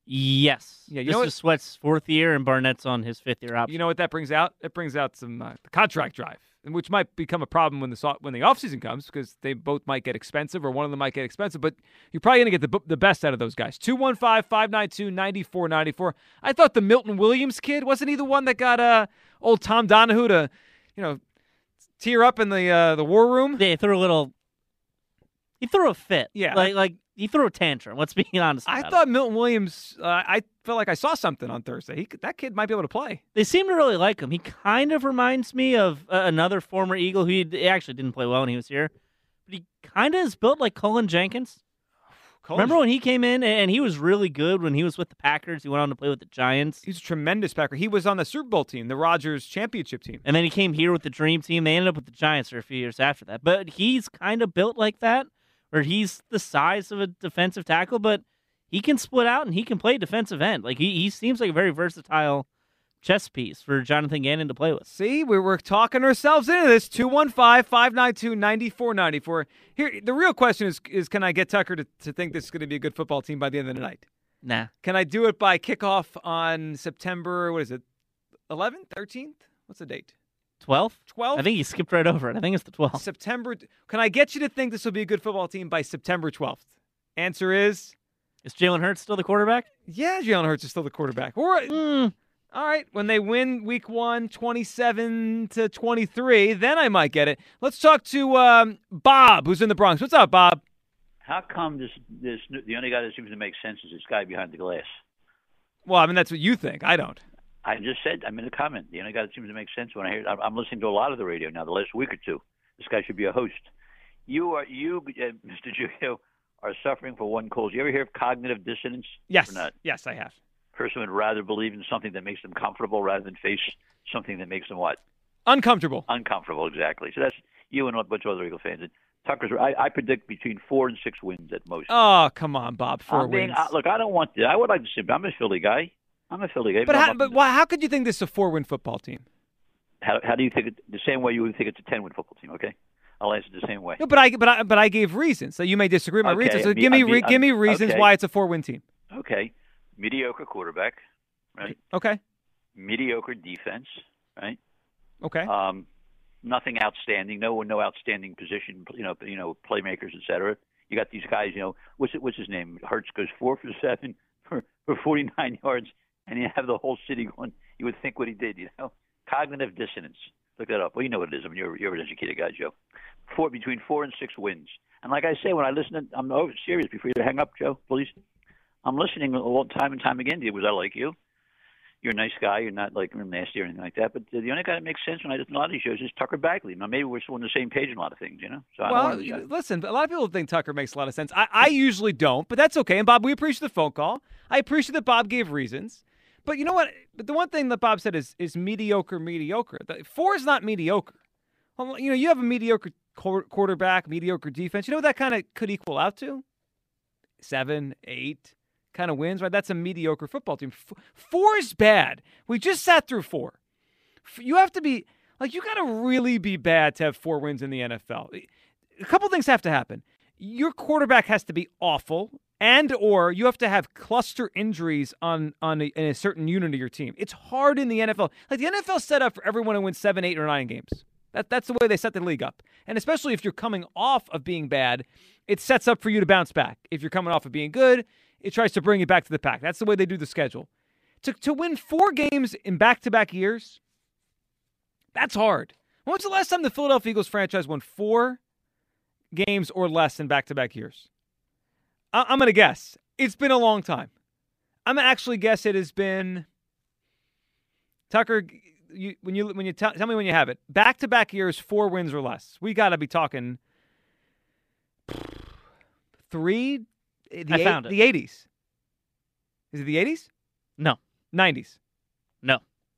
S3: Yes.
S7: Yeah, you
S3: this
S7: know
S3: is Sweat's 4th year, and Barnett's on his 5th year option.
S7: You know what that brings out? It brings out some contract drive, which might become a problem when the offseason comes because they both might get expensive or one of them might get expensive, but you're probably going to get the best out of those guys. 215-592-9494. I thought the Milton Williams kid, wasn't he the one that got old Tom Donahue to, tear up in the war room?
S3: He threw a fit.
S7: Yeah.
S3: Like he threw a tantrum. Let's be honest about
S7: I thought Milton Williams, I felt like I saw something on Thursday. That kid might be able to play.
S3: They seem to really like him. He kind of reminds me of another former Eagle who he actually didn't play well when he was here. But he kind of is built like Cullen Jenkins. Remember when he came in and he was really good when he was with the Packers? He went on to play with the Giants.
S7: He's a tremendous Packer. He was on the Super Bowl team, the Rodgers championship team.
S3: And then he came here with the Dream Team. They ended up with the Giants for a few years after that. But he's kind of built like that, where he's the size of a defensive tackle, but he can split out and he can play defensive end. Like he seems like a very versatile chess piece for Jonathan Gannon to play with.
S7: See, we're talking ourselves into this. 215-592-9494. Here, the real question is can I get Tucker to think this is going to be a good football team by the end of the night?
S3: Nah.
S7: Can I do it by kickoff on September, 11th, 13th? What's the date?
S3: 12th?
S7: 12th?
S3: I think you skipped right over it. I think it's the 12th.
S7: September. Can I get you to think this will be a good football team by September 12th? Answer is
S3: Jalen Hurts still the quarterback?
S7: Yeah, Jalen Hurts is still the quarterback. All right, when they win week 1, 27-23, then I might get it. Let's talk to Bob, who's in the Bronx. What's up, Bob?
S12: How come the only guy that seems to make sense is this guy behind the glass?
S7: Well, I mean, that's what you think. I don't.
S12: I just said, I'm in the comment. The only guy that seems to make sense when I hear. I'm listening to a lot of the radio now. The last week or two, this guy should be a host. You, Mr. Giglio, are suffering for one cause. You ever hear of cognitive dissonance?
S7: Yes.
S12: Or not?
S7: Yes, I have.
S12: Person would rather believe in something that makes them comfortable rather than face something that makes them what?
S7: Uncomfortable.
S12: Uncomfortable, exactly. So that's you and a bunch of other Eagle fans. And Tucker's. I predict between 4 and 6 wins at most.
S7: Oh, come on, Bob. 4 wins.
S12: Look, I don't want to. I would like to say, I'm a Philly guy.
S7: But how could you think this is a 4-win football team?
S12: How do you think the same way you would think it's a 10-win football team? Okay, I'll answer the same way.
S7: No, but I gave reasons. So you may disagree with my reasons. So give me reasons why it's a 4-win team.
S12: Okay, mediocre quarterback, right?
S7: Okay.
S12: Mediocre defense, right?
S7: Okay.
S12: Nothing outstanding. No outstanding position. Playmakers, etc. You got these guys. What's his name? Hurts goes 4 for 7 for 49 yards. And you have the whole city going, you would think what he did, Cognitive dissonance. Look that up. Well, you know what it is. I mean, you're an educated guy, Joe. Between 4 and 6 wins. And like I say, when I listen, I'm serious before you hang up, Joe, please. I'm listening all time and time again to you because I like you. You're a nice guy. You're not like nasty or anything like that. But the only guy that makes sense when I listen to a lot of these shows is Tucker Bagley. Now, maybe we're still on the same page in a lot of things, So
S7: listen, a lot of people think Tucker makes a lot of sense. I usually don't, but that's okay. And, Bob, we appreciate the phone call. I appreciate that Bob gave reasons. But you know what? But the one thing that Bob said is mediocre. 4 is not mediocre. Well, you have a mediocre quarterback, mediocre defense. You know what that kind of could equal out to? 7, 8 kind of wins, right? That's a mediocre football team. 4 is bad. We just sat through 4. You have to be you got to really be bad to have 4 wins in the NFL. A couple things have to happen. Your quarterback has to be awful. And/or you have to have cluster injuries in a certain unit of your team. It's hard in the NFL. Like the NFL's set up for everyone to win 7, 8, or 9 games. That's the way they set the league up. And especially if you're coming off of being bad, it sets up for you to bounce back. If you're coming off of being good, it tries to bring you back to the pack. That's the way they do the schedule. To win 4 games in back-to-back years, that's hard. When was the last time the Philadelphia Eagles franchise won 4 games or less in back-to-back years? I'm going to guess. It's been a long time. I'm going to actually guess it has been, Tucker, tell me when you have it. Back-to-back years, 4 wins or less. We got to be talking 3.
S3: I found it.
S7: The 80s. Is it the 80s?
S3: No.
S7: 90s?
S3: No.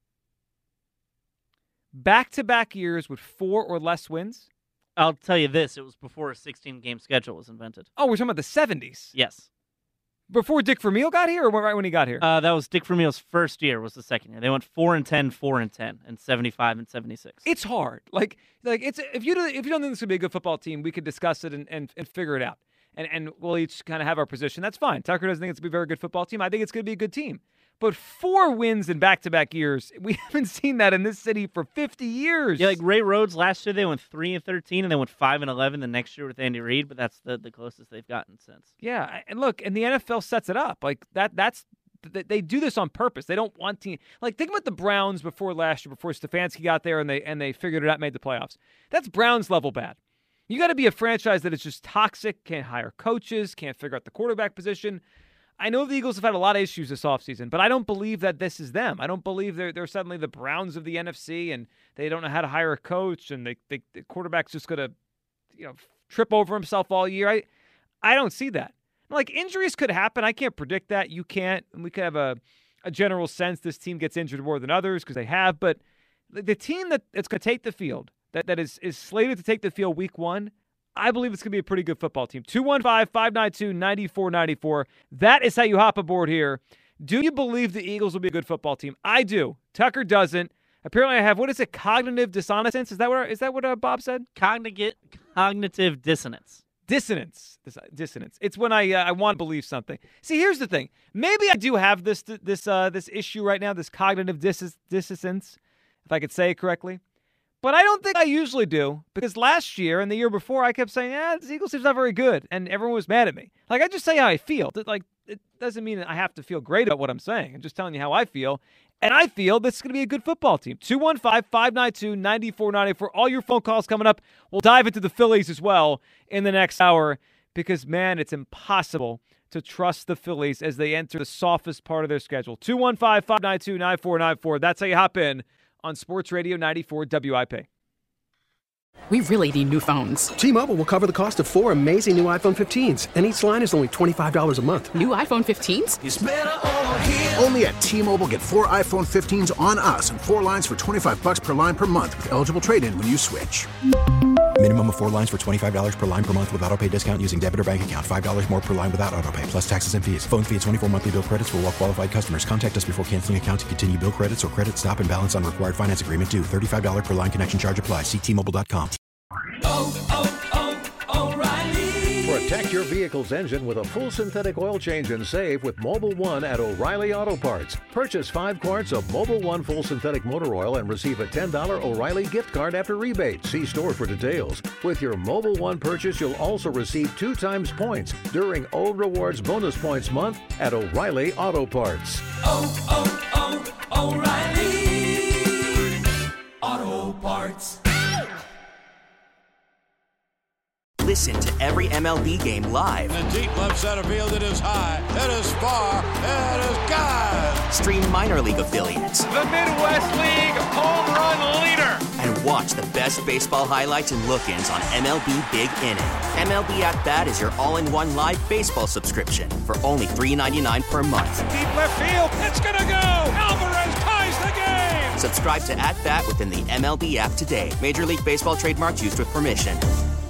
S7: Back-to-back years with 4 or less wins?
S3: I'll tell you this. It was before a 16-game schedule was invented.
S7: Oh, we're talking about the 70s?
S3: Yes.
S7: Before Dick Vermeil got here or right when he got here?
S3: That was Dick Vermeil's first year was the second year. They went 4-10, 4-10, and 75 and 76.
S7: It's hard. Like it's if you don't think this would be a good football team, we could discuss it and figure it out. and we'll each kind of have our position. That's fine. Tucker doesn't think it's going to be a very good football team. I think it's going to be a good team. But 4 wins in back-to-back years, we haven't seen that in this city for 50 years.
S3: Yeah, like Ray Rhodes last year, they went 3-13, and they went 5-11 the next year with Andy Reid, but that's the closest they've gotten since.
S7: Yeah, and look, and the NFL sets it up. Like, that's they do this on purpose. They don't want team. Like, think about the Browns before last year, before Stefanski got there and they figured it out, made the playoffs. That's Browns level bad. You got to be a franchise that is just toxic, can't hire coaches, can't figure out the quarterback position. I know the Eagles have had a lot of issues this offseason, but I don't believe that this is them. I don't believe they're suddenly the Browns of the NFC and they don't know how to hire a coach and the quarterback's just going to trip over himself all year. I don't see that. Like, injuries could happen. I can't predict that. You can't. And we could have a general sense this team gets injured more than others because they have. But the team that's going to take the field, that is slated to take the field week 1, I believe it's going to be a pretty good football team. 215-592-9494. That is how you hop aboard here. Do you believe the Eagles will be a good football team? I do. Tucker doesn't. Apparently I have, what is it, cognitive dissonance? Is that what Bob said?
S3: Cognitive dissonance.
S7: Dissonance. It's when I want to believe something. See, here's the thing. Maybe I do have this issue right now, this cognitive dissonance, if I could say it correctly. But I don't think I usually do, because last year and the year before, I kept saying, this Eagles team's not very good, and everyone was mad at me. Like, I just say how I feel. Like, it doesn't mean that I have to feel great about what I'm saying. I'm just telling you how I feel, and I feel this is going to be a good football team. 215-592-9494. All your phone calls coming up. We'll dive into the Phillies as well in the next hour, because, man, it's impossible to trust the Phillies as they enter the softest part of their schedule. 215-592-9494. That's how you hop in on Sports Radio 94 WIP.
S1: We really need new phones.
S2: T-Mobile will cover the cost of 4 amazing new iPhone 15s, and each line is only $25 a month.
S1: New iPhone 15s?
S4: It's better over here. Only at T-Mobile, get 4 iPhone 15s on us and 4 lines for $25 per line per month with eligible trade-in when you switch.
S5: Minimum of 4 lines for $25 per line per month with autopay discount using debit or bank account. $5 more per line without autopay, plus taxes and fees. Phone fee at 24 monthly bill credits for well-qualified customers. Contact us before canceling account to continue bill credits or credit stop and balance on required finance agreement due. $35 per line connection charge applies. See T-Mobile.com.
S13: O'Reilly. Protect your vehicle's engine with a full synthetic oil change and save with Mobil 1 at O'Reilly Auto Parts. Purchase 5 quarts of Mobil 1 full synthetic motor oil and receive a $10 O'Reilly gift card after rebate. See store for details. With your Mobil 1 purchase, you'll also receive 2 times points during O Rewards Bonus Points Month at O'Reilly Auto Parts.
S14: O'Reilly Auto Parts.
S15: Listen to every MLB game live.
S16: In the deep left center field, it is high, it is far, it is gone.
S15: Stream minor league affiliates.
S14: The Midwest League home run leader.
S15: And watch the best baseball highlights and look-ins on MLB Big Inning. MLB At Bat is your all-in-one live baseball subscription for only $3.99 per month.
S14: Deep left field, it's gonna go. Alvarez ties the game.
S15: Subscribe to At Bat within the MLB app today. Major League Baseball trademarks used with permission.